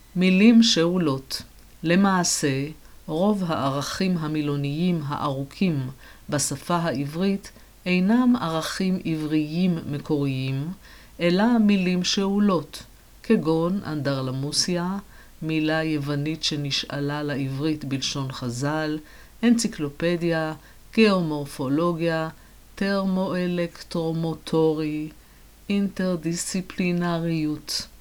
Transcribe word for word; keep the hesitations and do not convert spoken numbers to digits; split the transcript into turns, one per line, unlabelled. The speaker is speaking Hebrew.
מילים שאולות. למעשה, רוב הערכים המילוניים הארוכים בשפה העברית אינם ערכים עבריים מקוריים, אלא מילים שאולות, כגון אנדרלמוסיה, מילה יוונית שנשאלה לעברית בלשון חז"ל, אנציקלופדיה, גיאומורפולוגיה, תרמואלקטרומוטורי, אינטרדיסציפלינריות.